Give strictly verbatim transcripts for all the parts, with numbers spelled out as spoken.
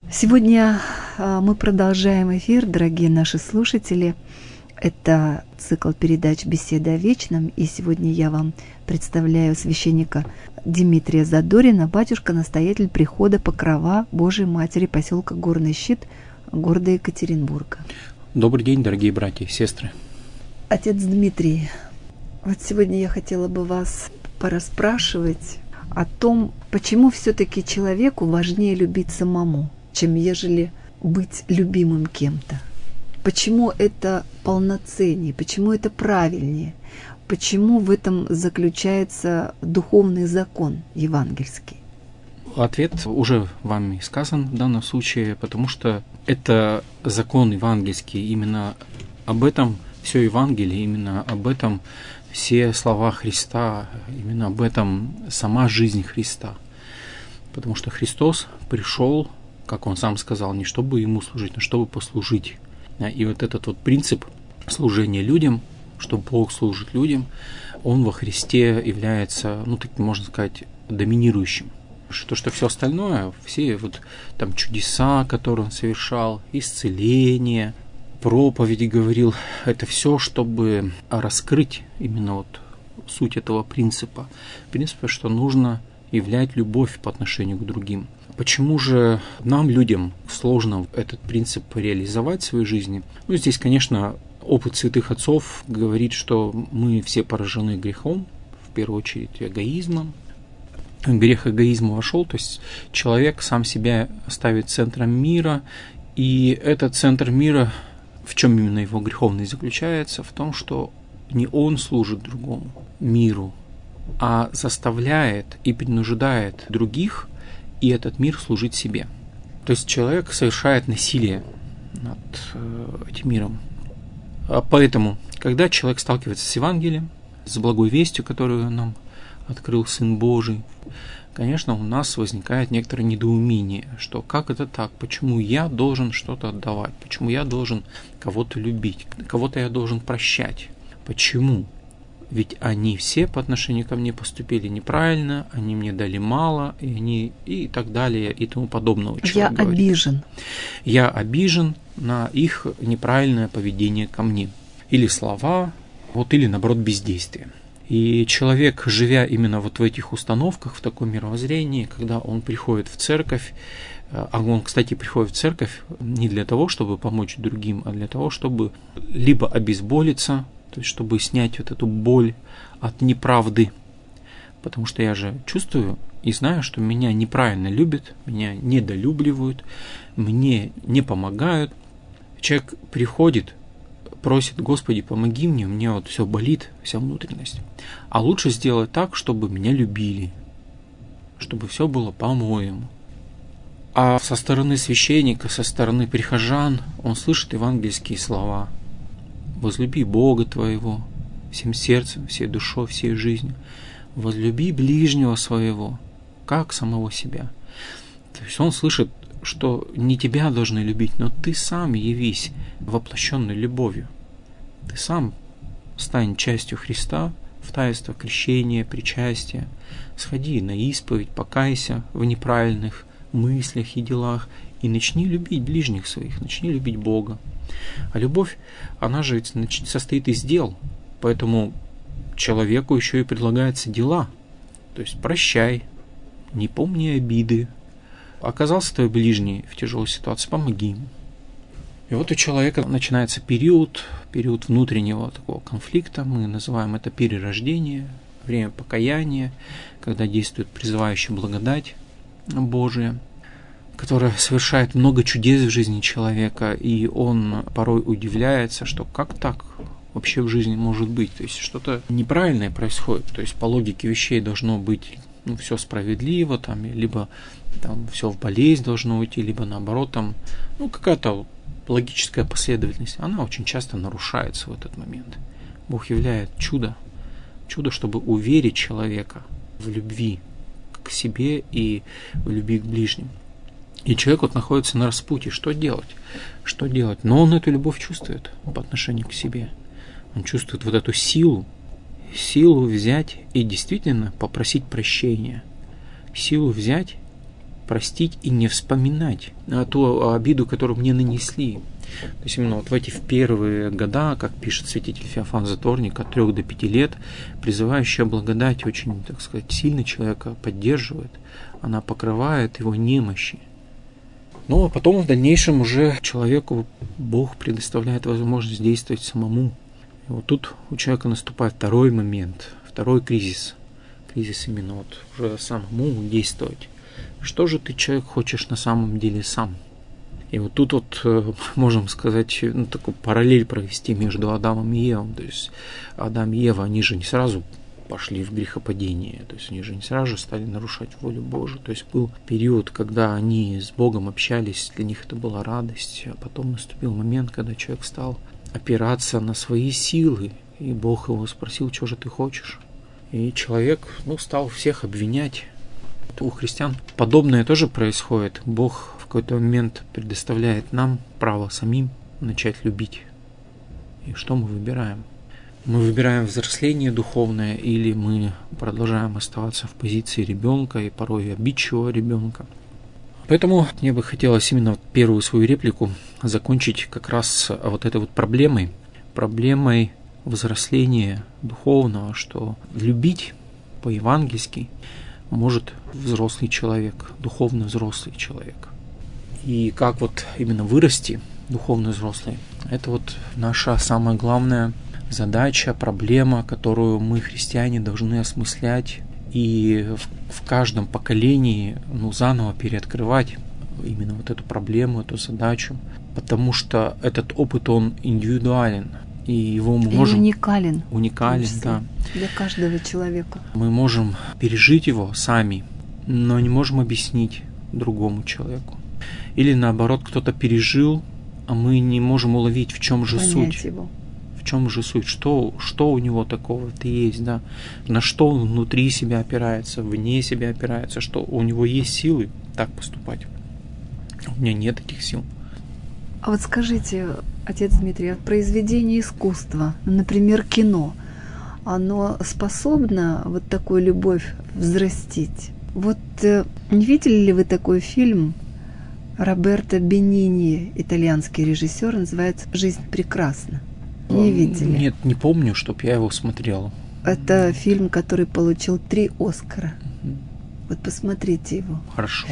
Сегодня мы продолжаем эфир, дорогие наши слушатели. Это цикл передач «Беседа о вечном», и сегодня я вам представляю священника Дмитрия Задорина, батюшка-настоятель прихода Покрова Божией Матери поселка Горный Щит, города Екатеринбурга. Добрый день, дорогие братья и сестры. Отец Дмитрий, вот сегодня я хотела бы вас порасспрашивать о том, почему все-таки человеку важнее любить самому, чем ежели быть любимым кем-то. Почему это полноценнее, почему это правильнее, почему в этом заключается духовный закон евангельский? Ответ уже вами сказан в данном случае, потому что это закон евангельский, именно об этом все Евангелие, именно об этом все слова Христа, именно об этом сама жизнь Христа. Потому что Христос пришел, как Он сам сказал, не чтобы Ему служить, но чтобы послужить. И вот этот вот принцип служения людям, что Бог служит людям, он во Христе является, ну, так можно сказать, доминирующим. То, что все остальное, все вот там чудеса, которые Он совершал, исцеление, проповеди говорил, это все, чтобы раскрыть именно вот суть этого принципа. Принципа, что нужно являть любовь по отношению к другим. Почему же нам, людям, сложно этот принцип реализовать в своей жизни? Ну, здесь, конечно, опыт святых отцов говорит, что мы все поражены грехом, в первую очередь эгоизмом. Грех эгоизма вошел, то есть человек сам себя ставит центром мира, и этот центр мира, в чем именно его греховность заключается? В том, что не он служит другому миру, а заставляет и принуждает других и этот мир служить себе. То есть человек совершает насилие над э, этим миром. А поэтому, когда человек сталкивается с Евангелием, с благой вестью, которую нам открыл Сын Божий, конечно, у нас возникает некоторое недоумение, что как это так, почему я должен что-то отдавать, почему я должен кого-то любить, кого-то я должен прощать, почему? Ведь они все по отношению ко мне поступили неправильно, они мне дали мало, и они и так далее, и тому подобного. Я говорит. обижен. Я обижен на их неправильное поведение ко мне. Или слова, вот, или наоборот бездействие. И человек, живя именно вот в этих установках, в таком мировоззрении, когда он приходит в церковь, а он, кстати, приходит в церковь не для того, чтобы помочь другим, а для того, чтобы либо обезболиться, то есть чтобы снять вот эту боль от неправды. Потому что я же чувствую и знаю, что меня неправильно любят, меня недолюбливают, мне не помогают. Человек приходит, просит: Господи, помоги мне, у меня вот все болит, вся внутренность. А лучше сделать так, чтобы меня любили, чтобы все было по-моему. А со стороны священника, со стороны прихожан он слышит евангельские слова: возлюби Бога твоего всем сердцем, всей душой, всей жизнью. Возлюби ближнего своего, как самого себя. То есть он слышит, что не тебя должны любить, но ты сам явись воплощенной любовью. Ты сам стань частью Христа в таинство крещения, причастия. Сходи на исповедь, покайся в неправильных мыслях и делах и начни любить ближних своих, начни любить Бога. А любовь, она же состоит из дел, поэтому человеку еще и предлагаются дела. То есть прощай, не помни обиды. Оказался твой ближний в тяжелой ситуации, помоги ему. И вот у человека начинается период, период внутреннего такого конфликта, мы называем это перерождение, время покаяния, когда действует призывающая благодать Божия, которая совершает много чудес в жизни человека, и он порой удивляется, что как так вообще в жизни может быть, то есть что-то неправильное происходит, то есть по логике вещей должно быть, ну, все справедливо, там, либо там все в болезнь должно уйти, либо наоборот, там, ну, какая-то логическая последовательность, она очень часто нарушается в этот момент. Бог являет чудо, чудо, чтобы уверить человека в любви к себе и в любви к ближним. И человек вот находится на распутье. Что делать? Что делать? Но он эту любовь чувствует по отношению к себе. Он чувствует вот эту силу, силу взять и действительно попросить прощения. Силу взять простить и не вспоминать ту обиду, которую мне нанесли. То есть именно вот в эти в первые года, как пишет святитель Феофан Затворник, от трех до пяти лет, призывающая благодать очень, так сказать, сильно человека поддерживает, она покрывает его немощи. Ну а потом в дальнейшем уже человеку Бог предоставляет возможность действовать самому. И вот тут у человека наступает второй момент, второй кризис. Кризис именно вот уже самому действовать. Что же ты, человек, хочешь на самом деле сам? И вот тут вот можем сказать, ну, такую параллель провести между Адамом и Евой. То есть Адам и Ева, они же не сразу пошли в грехопадение, то есть они же не сразу же стали нарушать волю Божию. То есть был период, когда они с Богом общались, для них это была радость, а потом наступил момент, когда человек стал опираться на свои силы, и Бог его спросил, что же ты хочешь? И человек, ну, стал всех обвинять. У христиан подобное тоже происходит. Бог в какой-то момент предоставляет нам право самим начать любить. И что мы выбираем? Мы выбираем взросление духовное, или мы продолжаем оставаться в позиции ребенка и порой обидчивого ребенка. Поэтому мне бы хотелось именно первую свою реплику закончить как раз вот этой вот проблемой, проблемой взросления духовного, что любить по-евангельски может взрослый человек, духовно взрослый человек. И как вот именно вырасти духовно взрослый, это вот наша самая главная задача, проблема, которую мы, христиане, должны осмыслять и в, в каждом поколении, ну, заново переоткрывать именно вот эту проблему, эту задачу, потому что этот опыт, он индивидуален, и его мы можем... И уникален. Уникален, да. Для каждого человека. Мы можем пережить его сами, но не можем объяснить другому человеку. Или наоборот, кто-то пережил, а мы не можем уловить, в чем же Понять суть. его. В чем же суть? Что, что у него такого-то есть, да? На что он внутри себя опирается, вне себя опирается, что у него есть силы так поступать. У меня нет этих сил. А вот скажите, отец Дмитрий, а произведение искусства, например, кино, оно способно вот такую любовь взрастить? Вот э, не видели ли вы такой фильм Роберто Бенини, итальянский режиссер, называется «Жизнь прекрасна»? Не видели? Нет, не помню, чтоб я его смотрел. Это фильм, который получил три Оскара. Угу. Вот посмотрите его. Хорошо.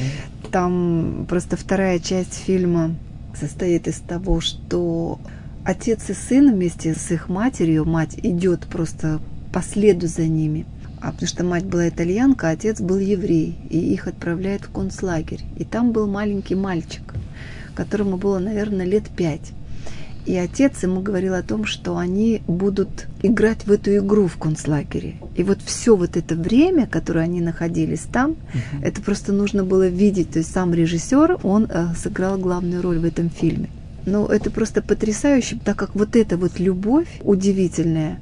Там просто вторая часть фильма состоит из того, что отец и сын вместе с их матерью, мать идет просто по следу за ними, а потому что мать была итальянка, а отец был еврей, и их отправляют в концлагерь. И там был маленький мальчик, которому было, наверное, лет пять. И отец ему говорил о том, что они будут играть в эту игру в концлагере. И вот все вот это время, которое они находились там, uh-huh. это просто нужно было видеть. То есть сам режиссер, он э, сыграл главную роль в этом фильме. Но это просто потрясающе, так как вот эта вот любовь удивительная,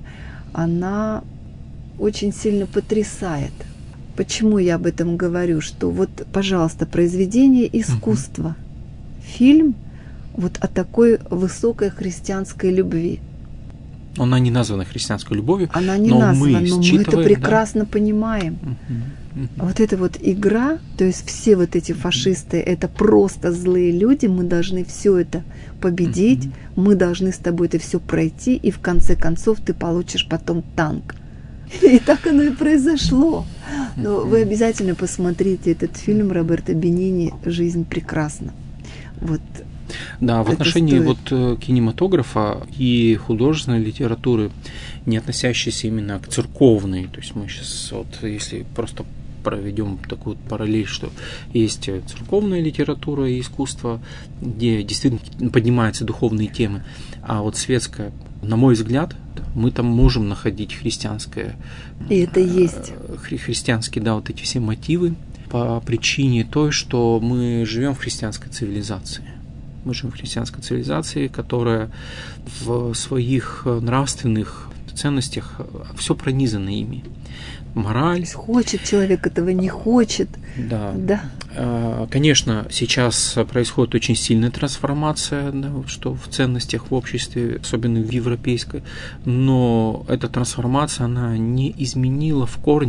она очень сильно потрясает. Почему я об этом говорю? Что вот, пожалуйста, произведение искусства, uh-huh. фильм, вот о такой высокой христианской любви. Она не названа христианской любовью, Она не но названа, мы но мы это прекрасно да? понимаем. Uh-huh. Uh-huh. Вот эта вот игра, то есть все вот эти фашисты, uh-huh. это просто злые люди, мы должны все это победить, uh-huh. мы должны с тобой это все пройти, и в конце концов ты получишь потом танк. И так оно и произошло. Но uh-huh. вы обязательно посмотрите этот фильм Роберто Бенини «Жизнь прекрасна». Вот. Да, в отношении вот кинематографа и художественной литературы, не относящейся именно к церковной, то есть мы сейчас вот, если просто проведем такую параллель, что есть церковная литература и искусство, где действительно поднимаются духовные темы, а вот светская, на мой взгляд, мы там можем находить христианское, и это есть хри- христианские, да, вот эти все мотивы по причине той, что мы живем в христианской цивилизации. Мы живем в христианской цивилизации, которая в своих нравственных ценностях все пронизано ими. Мораль. Хочет человек этого, не хочет. Да. да. Конечно, сейчас происходит очень сильная трансформация, да, что в ценностях в обществе, особенно в европейской, но эта трансформация, она не изменила в корне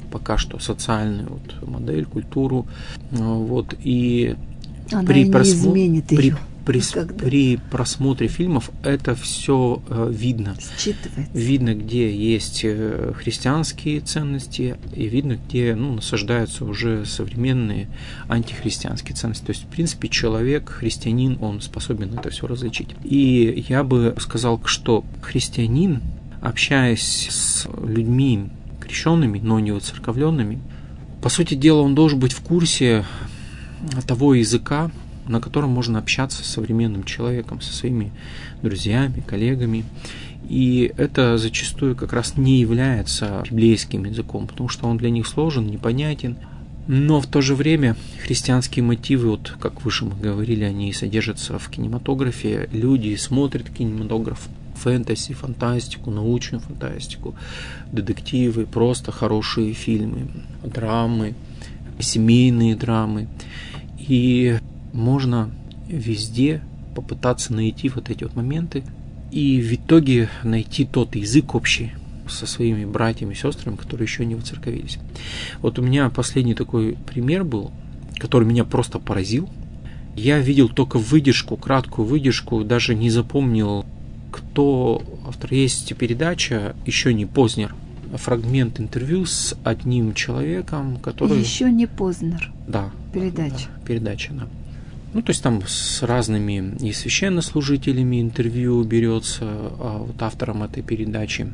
пока что социальную вот модель, культуру. Вот, и Она при, и не просмо... изменит при, ее при, никогда. при просмотре фильмов это все э, видно. Считывается. Видно, где есть христианские ценности, и видно, где ну, насаждаются уже современные антихристианские ценности. То есть, в принципе, человек, христианин, он способен это все различить. И я бы сказал, что христианин, общаясь с людьми крещенными, но не воцерковленными, по сути дела, он должен быть в курсе того языка, на котором можно общаться с современным человеком, со своими друзьями, коллегами. И это зачастую как раз не является библейским языком, потому что он для них сложен, непонятен. Но в то же время христианские мотивы, вот как выше мы говорили, они содержатся в кинематографе. Люди смотрят кинематограф, фэнтези, фантастику, научную фантастику, детективы, просто хорошие фильмы, драмы, семейные драмы. И можно везде попытаться найти вот эти вот моменты и в итоге найти тот язык общий со своими братьями и сестрами, которые еще не воцерковились. Вот у меня последний такой пример был, который меня просто поразил. Я видел только выдержку, краткую выдержку, даже не запомнил, кто автор. Есть передача «Еще не Познер», фрагмент интервью с одним человеком, который... Еще не Познер. Да. Передача. Да, передача, да. Ну, то есть там с разными и священнослужителями интервью берется а вот автором этой передачи,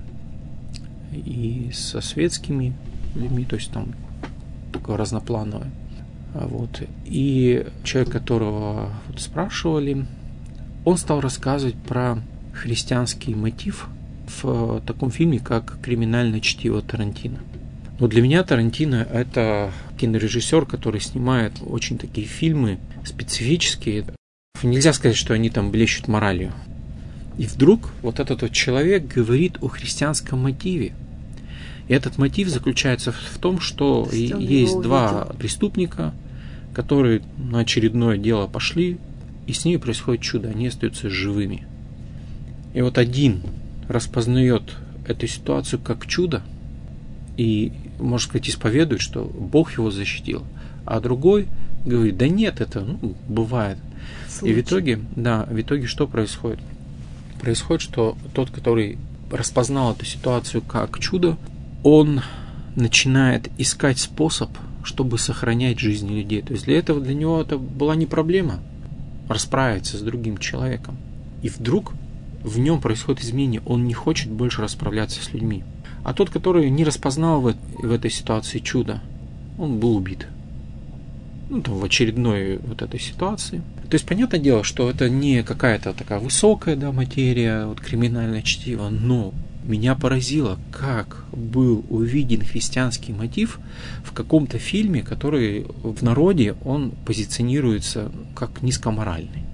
и со светскими людьми, то есть там такое разноплановое. Вот. И человек, которого вот спрашивали, он стал рассказывать про христианский мотив в таком фильме, как «Криминальное чтиво» Тарантино. Но для меня Тарантино – это кинорежиссер, который снимает очень такие фильмы специфические. Нельзя сказать, что они там блещут моралью. И вдруг вот этот вот человек говорит о христианском мотиве. И этот мотив заключается в том, что есть два преступника, которые на очередное дело пошли, и с ними происходит чудо, они остаются живыми. И вот один распознает эту ситуацию как чудо, и, можно сказать, исповедует, что Бог его защитил, а другой говорит, да нет, это ну, бывает. Случай. И в итоге, да, в итоге что происходит? Происходит, что тот, который распознал эту ситуацию как чудо, он начинает искать способ, чтобы сохранять жизни людей. То есть для этого для него это была не проблема расправиться с другим человеком. И вдруг в нем происходит изменение, он не хочет больше расправляться с людьми. А тот, который не распознал в, в этой ситуации чудо, он был убит. Ну, там, в очередной вот этой ситуации. То есть, понятное дело, что это не какая-то такая высокая, да, материя, вот, криминальное чтиво, но меня поразило, как был увиден христианский мотив в каком-то фильме, который в народе он позиционируется как низкоморальный.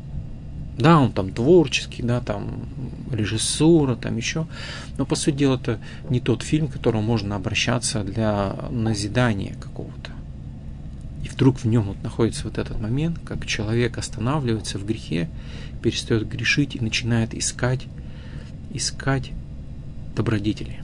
Да, он там творческий, да, там режиссура, там еще. Но, по сути дела, это не тот фильм, к которому можно обращаться для назидания какого-то. И вдруг в нем вот находится вот этот момент, как человек останавливается в грехе, перестает грешить и начинает искать, искать добродетели.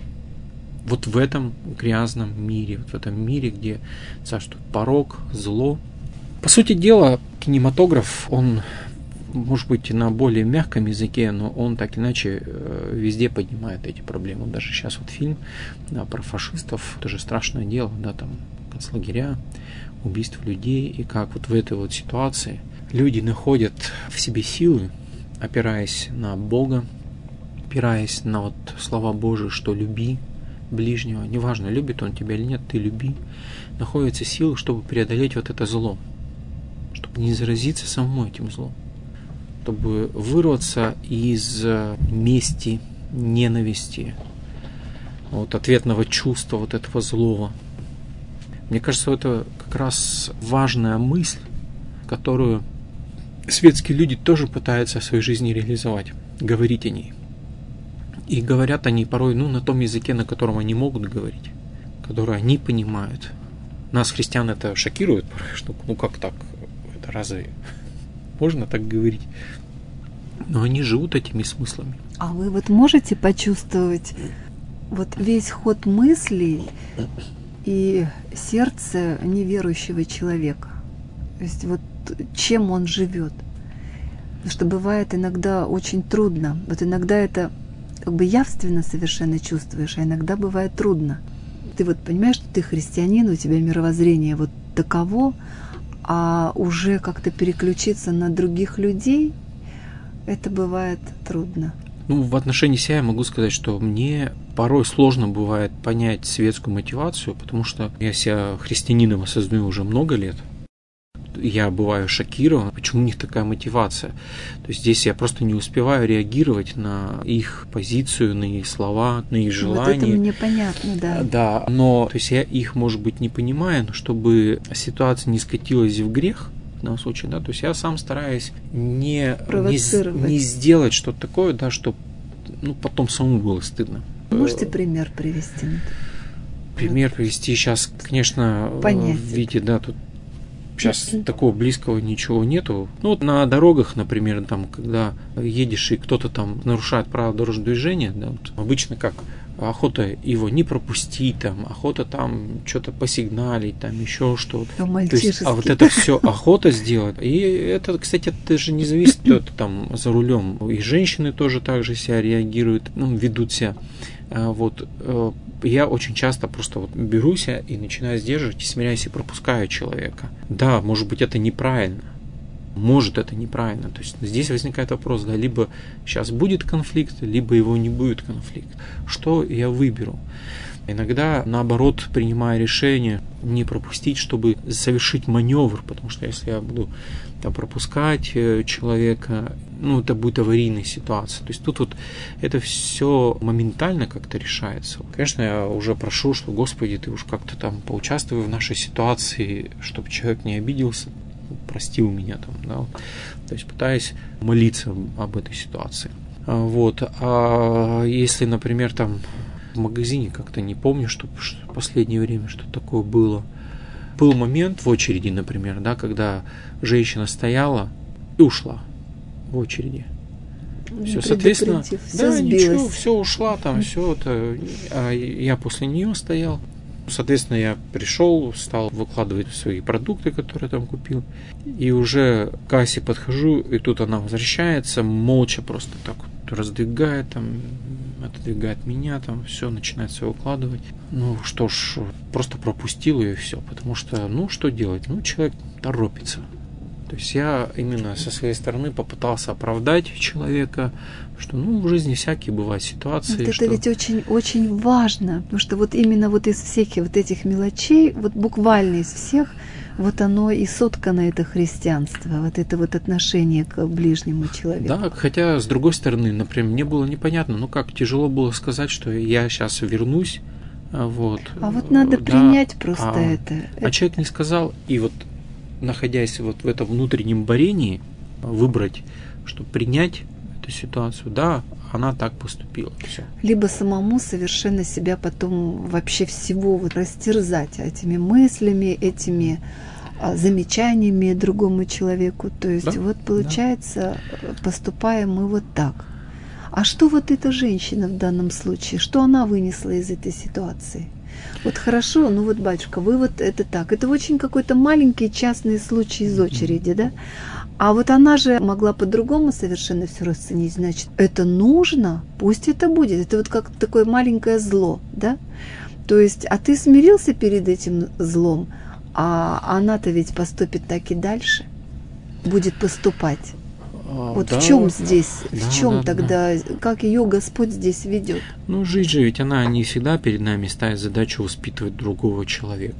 Вот в этом грязном мире, вот в этом мире, где царствует порок, зло. По сути дела, кинематограф, он... может быть, на более мягком языке, но он так иначе везде поднимает эти проблемы. Даже сейчас вот фильм, да, про фашистов, это же страшное дело, да, там концлагеря, убийство людей, и как вот в этой вот ситуации люди находят в себе силы, опираясь на Бога, опираясь на вот слова Божии, что люби ближнего, неважно, любит он тебя или нет, ты люби, находятся силы, чтобы преодолеть вот это зло, чтобы не заразиться самому этим злом, чтобы вырваться из мести, ненависти, вот, ответного чувства вот этого злого. Мне кажется, это как раз важная мысль, которую светские люди тоже пытаются в своей жизни реализовать, говорить о ней. И говорят они порой ну, на том языке, на котором они могут говорить, который они понимают. Нас, христиан, это шокирует, что ну как так, это разве можно так говорить? Но они живут этими смыслами. А вы вот можете почувствовать вот весь ход мыслей и сердце неверующего человека. То есть вот чем он живет. Потому что бывает иногда очень трудно. Вот иногда это как бы явственно совершенно чувствуешь, а иногда бывает трудно. Ты вот понимаешь, что ты христианин, у тебя мировоззрение вот таково, а уже как-то переключиться на других людей, это бывает трудно. Ну, в отношении себя я могу сказать, что мне порой сложно бывает понять светскую мотивацию, потому что я себя христианином осознаю уже много лет. Я бываю шокирован, почему у них такая мотивация. То есть здесь я просто не успеваю реагировать на их позицию, на их слова, на их желания. Вот это мне понятно, да. Да, но то есть я их, может быть, не понимаю, но чтобы ситуация не скатилась в грех, в данном случае, да, то есть я сам стараюсь не, не, не сделать что-то такое, да, чтобы ну, потом самому было стыдно. Можете пример привести? Пример привести сейчас, конечно, Понятен. видите, да, тут сейчас такого близкого ничего нету. Ну вот на дорогах, например, там, когда едешь и кто-то там нарушает правила дорожного движения, да, вот обычно как охота его не пропустить, там, охота там что-то посигналить, там еще что-то. То есть, а вот это все охота сделать. И это, кстати, это же не зависит, кто там за рулем. И женщины тоже так же себя реагируют, ну, ведут себя. Вот я очень часто просто вот берусь и начинаю сдерживать, и смиряюсь и пропускаю человека. Да, может быть, это неправильно. Может, это неправильно. То есть здесь возникает вопрос, да, либо сейчас будет конфликт, либо его не будет конфликт. Что я выберу? Иногда, наоборот, принимаю решение не пропустить, чтобы совершить маневр, потому что если я буду там пропускать человека, ну, это будет аварийная ситуация. То есть тут вот это все моментально как-то решается. Конечно, я уже прошу, что, Господи, ты уж как-то там поучаствуй в нашей ситуации, чтобы человек не обиделся, простил меня там, да, вот. То есть пытаюсь молиться об этой ситуации. Вот. А если, например, там в магазине как-то не помню, что в последнее время что такое было. Был момент в очереди, например, да, когда женщина стояла и ушла в очереди. Все, соответственно, все да, сбилось. Ничего, все ушла там, все это. А я после нее стоял. Соответственно, я пришел, стал выкладывать свои продукты, которые там купил. И уже к кассе подхожу, и тут она возвращается, молча просто так вот раздвигает, там, отодвигает меня, там, все, начинает все выкладывать. Ну, что ж, просто пропустил ее и все, потому что, ну, что делать? Ну, человек торопится. То есть я именно со своей стороны попытался оправдать человека, что, ну, в жизни всякие бывают ситуации. Вот что... это ведь очень-очень важно, потому что вот именно вот из всех вот этих мелочей, вот буквально из всех, вот оно и соткано, это христианство, вот это вот отношение к ближнему человеку. Да, хотя, с другой стороны, например, мне было непонятно, ну как, тяжело было сказать, что я сейчас вернусь, вот. А вот надо да, принять просто а, это. А человек не сказал, и вот, находясь вот в этом внутреннем борении, выбрать, чтобы принять эту ситуацию, да, она так поступила. Все. Либо самому совершенно себя потом вообще всего вот растерзать этими мыслями, этими а, замечаниями другому человеку. То есть да, вот получается, да. Поступаем мы вот так. А что вот эта женщина в данном случае, что она вынесла из этой ситуации? Вот хорошо, ну вот, батюшка, вы вот это так. Это очень какой-то маленький частный случай из очереди, да? А вот она же могла по-другому совершенно все расценить. Значит, это нужно, пусть это будет. Это вот как такое маленькое зло, да? То есть, а ты смирился перед этим злом, а она-то ведь поступит так и дальше, будет поступать. Вот да, в чем здесь, да, в чем да, тогда, да. Как ее Господь здесь ведет? Ну, жизнь же ведь она не всегда перед нами ставит задачу воспитывать другого человека.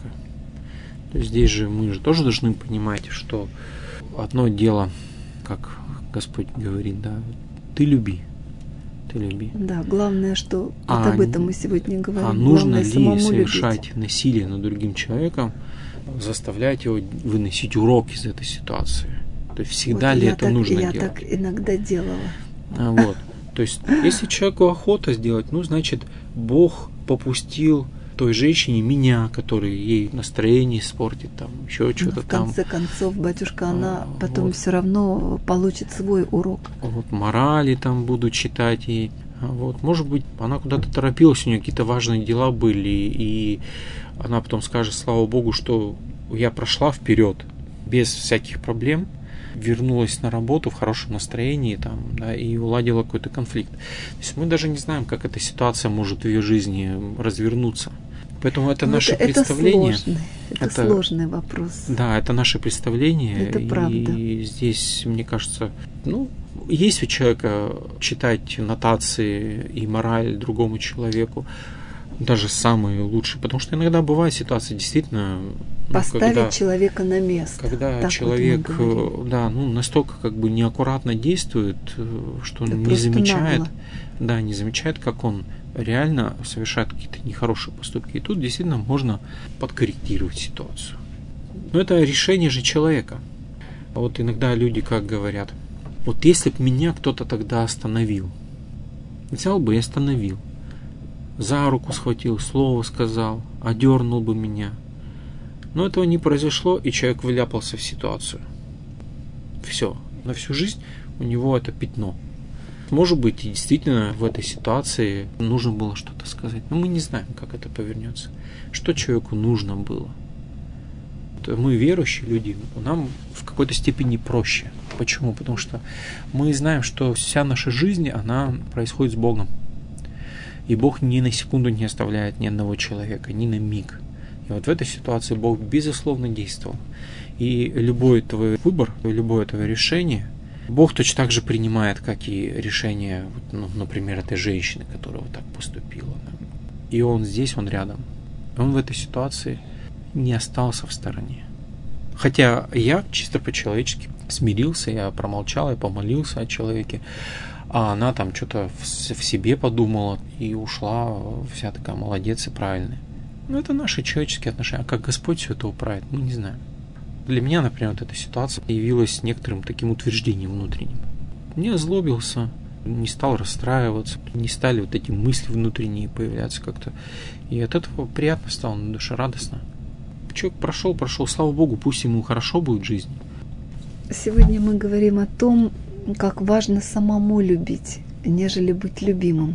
То есть здесь же мы же тоже должны понимать, что одно дело, как Господь говорит, да, ты люби, ты люби. Да, главное, что а, вот об этом мы сегодня говорим. А нужно главное, ли совершать любить. Насилие над другим человеком, заставлять его выносить урок из этой ситуации? То есть всегда вот ли это так, нужно я делать? Я так иногда делала. А, вот. То есть, если человеку охота сделать, ну, значит, Бог попустил той женщине меня, который ей настроение испортит, там, еще что-то там. В конце там. концов, батюшка, она а, потом вот. все равно получит свой урок. Вот морали там буду читать ей, Вот, может быть, она куда-то торопилась, у нее какие-то важные дела были, и она потом скажет, слава Богу, что я прошла вперед без всяких проблем, вернулась на работу в хорошем настроении там, да, и уладила какой-то конфликт. То есть мы даже не знаем, как эта ситуация может в ее жизни развернуться. Поэтому это ну, наше это, представление. Это сложный, это это, сложный вопрос. Да, это наше представление. Это правда. И здесь, мне кажется, ну, есть у человека читать нотации и мораль другому человеку, даже самые лучшие, потому что иногда бывают ситуации действительно... Поставить ну, когда, человека на место. Когда так человек вот да, ну, настолько как бы неаккуратно действует, что он да не замечает, нагло. да, не замечает, как он реально совершает какие-то нехорошие поступки. И тут действительно можно подкорректировать ситуацию. Но это решение же человека. А вот иногда люди как говорят, вот если бы меня кто-то тогда остановил, взял бы и остановил, за руку схватил, слово сказал, одернул бы меня. Но этого не произошло, и человек вляпался в ситуацию. Все. На всю жизнь у него это пятно. Может быть, и действительно в этой ситуации нужно было что-то сказать. Но мы не знаем, как это повернется. Что человеку нужно было. Мы верующие люди, нам в какой-то степени проще. Почему? Потому что мы знаем, что вся наша жизнь, она происходит с Богом. И Бог ни на секунду не оставляет ни одного человека, ни на миг. И вот в этой ситуации Бог безусловно действовал. И любой твой выбор, любое твое решение, Бог точно так же принимает, как и решение, ну, например, этой женщины, которая вот так поступила. И Он здесь, Он рядом. Он в этой ситуации не остался в стороне. Хотя я чисто по-человечески смирился, я промолчал, я помолился о человеке, а она там что-то в себе подумала и ушла вся такая молодец и правильная. Ну, это наши человеческие отношения. А как Господь все это управит, мы не знаем. Для меня, например, вот эта ситуация явилась некоторым таким утверждением внутренним. Не озлобился, не стал расстраиваться, не стали вот эти мысли внутренние появляться как-то. И от этого приятно стало на душе, радостно. Человек прошел, прошел, слава Богу, пусть ему хорошо будет в жизни. Сегодня мы говорим о том, как важно самому любить, нежели быть любимым.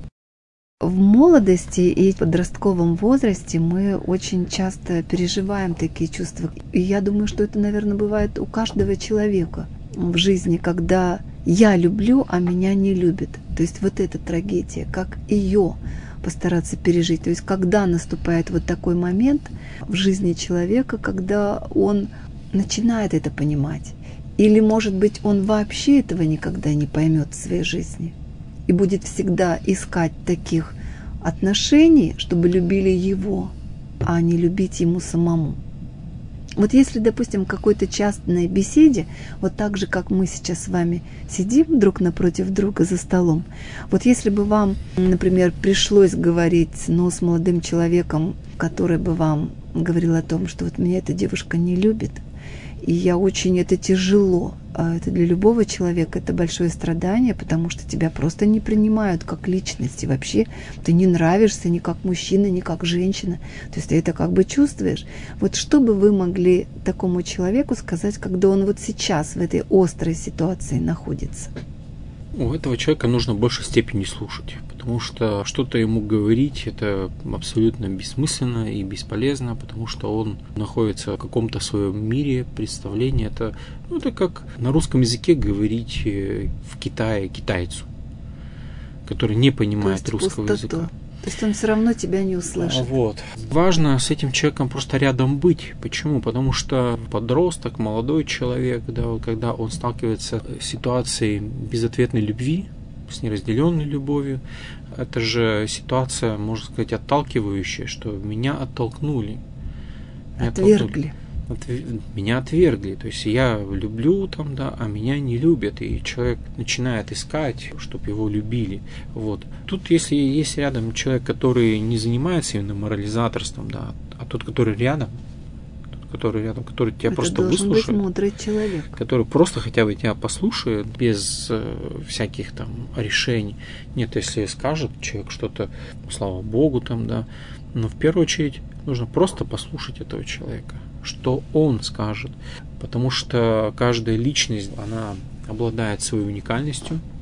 В молодости и подростковом возрасте мы очень часто переживаем такие чувства. И я думаю, что это, наверное, бывает у каждого человека в жизни, когда я люблю, а меня не любят. То есть вот эта трагедия, как ее постараться пережить. То есть когда наступает вот такой момент в жизни человека, когда он начинает это понимать. Или, может быть, он вообще этого никогда не поймет в своей жизни. И будет всегда искать таких отношений, чтобы любили его, а не любить ему самому. Вот если, допустим, в какой-то частной беседе, вот так же, как мы сейчас с вами сидим друг напротив друга за столом, вот если бы вам, например, пришлось говорить, ну, с молодым человеком, который бы вам говорил о том, что вот меня эта девушка не любит, и я очень, это тяжело. Это для любого человека это большое страдание, потому что тебя просто не принимают как личность. И вообще ты не нравишься ни как мужчина, ни как женщина. То есть ты это как бы чувствуешь. Вот что бы вы могли такому человеку сказать, когда он вот сейчас в этой острой ситуации находится? У этого человека нужно в большей степени слушать, потому что что-то ему говорить это абсолютно бессмысленно и бесполезно, потому что он находится в каком-то своем мире, представлении. Это, ну, это как на русском языке говорить в Китае китайцу, который не понимает русского пустоту. Языка. То есть он все равно тебя не услышит. Вот. Важно с этим человеком просто рядом быть. Почему? Потому что подросток, молодой человек, да, когда он сталкивается с ситуацией безответной любви, с неразделенной любовью, это же ситуация, можно сказать, отталкивающая, что меня оттолкнули. Меня Отвергли. Оттолкнули. Меня отвергли. То есть я люблю там, да, а меня не любят. И человек начинает искать, чтобы его любили. Вот. Тут, если есть рядом человек, который не занимается именно морализаторством, да, а тот, который рядом, тот, который рядом, который тебя это просто должен выслушает, быть мудрый человек, который просто хотя бы тебя послушает без э, всяких там решений. Нет, если скажет человек что-то, слава Богу, там, да, но в первую очередь нужно просто послушать этого человека, что он скажет, потому что каждая личность, она обладает своей уникальностью,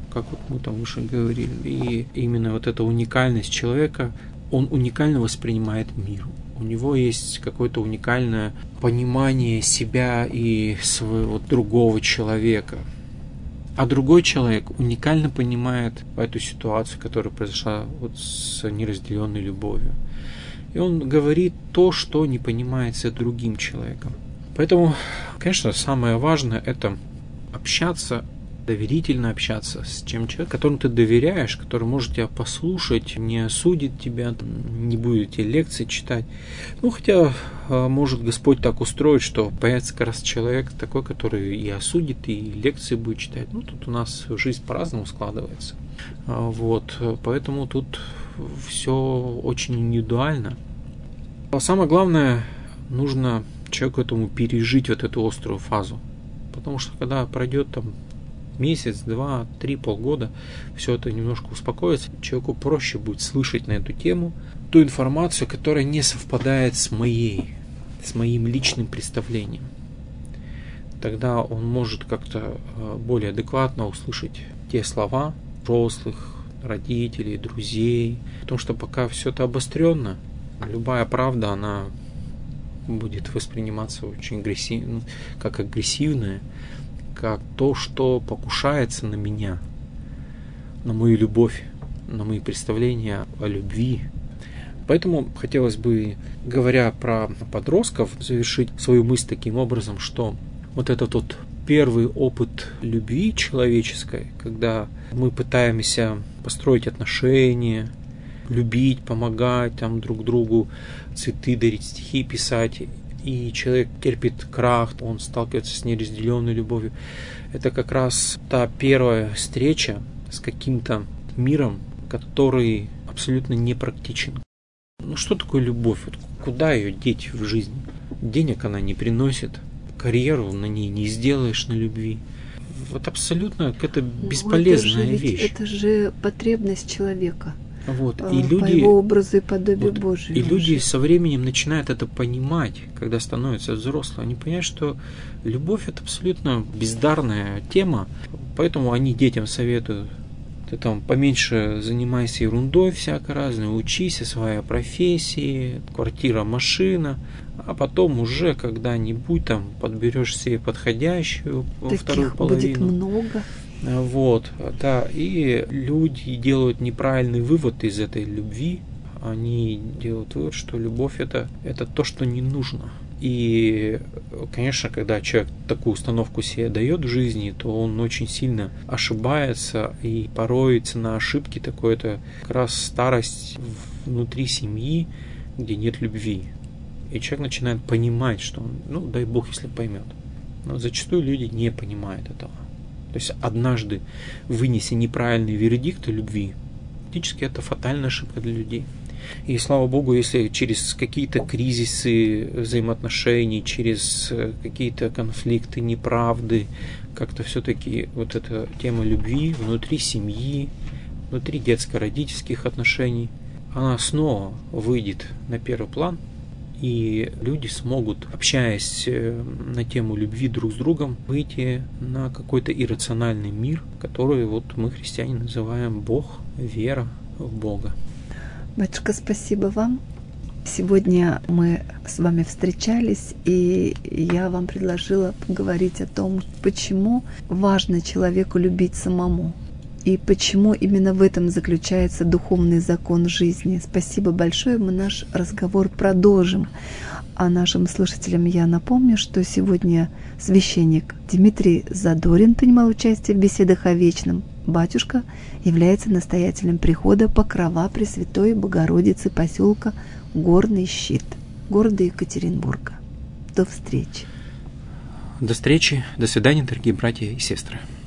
как вот мы там выше говорили. И именно вот эта уникальность человека, он уникально воспринимает мир. У него есть какое-то уникальное понимание себя и своего другого человека. А другой человек уникально понимает эту ситуацию, которая произошла вот с неразделенной любовью. И он говорит то, что не понимается другим человеком. Поэтому, конечно, самое важное – это общаться, доверительно общаться с тем человеком, которому ты доверяешь, который может тебя послушать, не осудит тебя, не будет тебе лекции читать. Ну, хотя может Господь так устроить, что появится как раз человек такой, который и осудит, и лекции будет читать. Ну, тут у нас жизнь по-разному складывается. Вот, поэтому тут все очень индивидуально. А самое главное, нужно человеку этому пережить вот эту острую фазу. Потому что когда пройдет там месяц, два, три, полгода, все это немножко успокоится, человеку проще будет слышать на эту тему ту информацию, которая не совпадает с моей, с моим личным представлением. Тогда он может как-то более адекватно услышать те слова взрослых, родителей, друзей. Потому что пока все это обостренно, любая правда, она будет восприниматься очень агрессивно, как агрессивная, как то, что покушается на меня, на мою любовь, на мои представления о любви. Поэтому хотелось бы, говоря про подростков, завершить свою мысль таким образом, что вот этот вот первый опыт любви человеческой, когда мы пытаемся построить отношения, любить, помогать там друг другу, цветы дарить, стихи писать, и человек терпит крах, он сталкивается с неразделенной любовью. Это как раз та первая встреча с каким-то миром, который абсолютно непрактичен. Ну что такое любовь? Вот куда ее деть в жизни? Денег она не приносит, карьеру на ней не сделаешь на любви. Вот абсолютно это бесполезная это же, вещь. Это же потребность человека. Вот. А, И по люди, его образу и подобию вот, Божию. И люди со временем начинают это понимать, когда становятся взрослыми. Они понимают, что любовь – это абсолютно бездарная тема, поэтому они детям советуют: ты там поменьше занимайся ерундой всякой разной, учись, осваивай профессии, квартира, машина, а потом уже когда-нибудь там подберешь себе подходящую во вторую половину. Будет много. Вот, да, и люди делают неправильный вывод из этой любви. Они делают вывод, что любовь это, это то, что не нужно. И, конечно, когда человек такую установку себе дает в жизни, то он очень сильно ошибается, и порой цена ошибки такой это как раз старость внутри семьи, где нет любви. И человек начинает понимать, что он, ну, дай Бог, если поймет. Но зачастую люди не понимают этого. То есть однажды вынеся неправильный вердикт о любви, фактически это фатальная ошибка для людей. И слава Богу, если через какие-то кризисы взаимоотношений, через какие-то конфликты, неправды, как-то все-таки вот эта тема любви внутри семьи, внутри детско-родительских отношений, она снова выйдет на первый план, и люди смогут, общаясь на тему любви друг с другом, выйти на какой-то иррациональный мир, который вот мы, христиане, называем Бог, вера в Бога. Батюшка, спасибо вам. Сегодня мы с вами встречались, и я вам предложила поговорить о том, почему важно человеку любить самому. И почему именно в этом заключается духовный закон жизни. Спасибо большое, мы наш разговор продолжим. А нашим слушателям я напомню, что сегодня священник Дмитрий Задорин принимал участие в беседах о вечном. Батюшка является настоятелем прихода Покрова Пресвятой Богородицы поселка Горный Щит, города Екатеринбурга. До встречи. До встречи, до свидания, дорогие братья и сестры.